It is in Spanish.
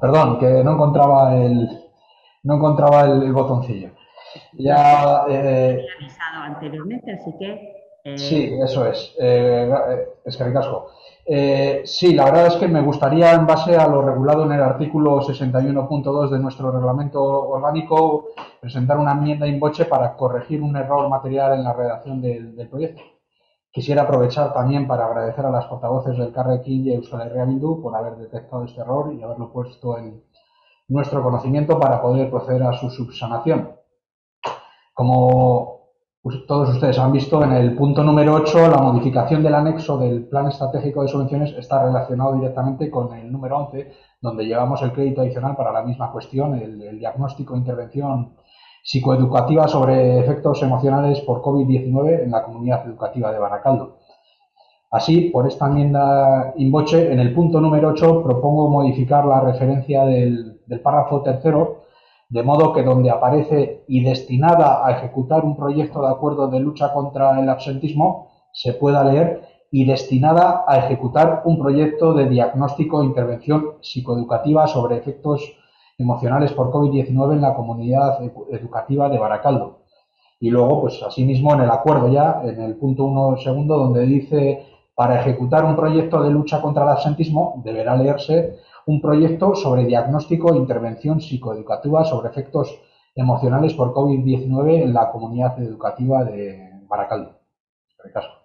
Perdón, que no encontraba el botoncillo. No, ya Ya, te he avisado anteriormente, así que sí, eso es. Es que ricasco. Sí, la verdad es que me gustaría, en base a lo regulado en el artículo 61.2 de nuestro reglamento orgánico, presentar una enmienda in voce para corregir un error material en la redacción del proyecto. Quisiera aprovechar también para agradecer a las portavoces del Carrequín y Euskal Herria Bildu por haber detectado este error y haberlo puesto en nuestro conocimiento para poder proceder a su subsanación. Como todos ustedes han visto, en el punto número 8, la modificación del anexo del Plan Estratégico de Subvenciones está relacionado directamente con el número 11, donde llevamos el crédito adicional para la misma cuestión, el diagnóstico e intervención psicoeducativa sobre efectos emocionales por COVID-19 en la comunidad educativa de Baracaldo. Así, por esta enmienda in voce, en el punto número 8 propongo modificar la referencia del párrafo tercero, de modo que donde aparece y destinada a ejecutar un proyecto de acuerdo de lucha contra el absentismo, se pueda leer y destinada a ejecutar un proyecto de diagnóstico e intervención psicoeducativa sobre efectos emocionales por COVID-19 en la comunidad educativa de Baracaldo. Y luego, pues asimismo, en el acuerdo ya, en el punto 1 segundo, donde dice para ejecutar un proyecto de lucha contra el absentismo, deberá leerse un proyecto sobre diagnóstico e intervención psicoeducativa sobre efectos emocionales por COVID-19 en la comunidad educativa de Baracaldo.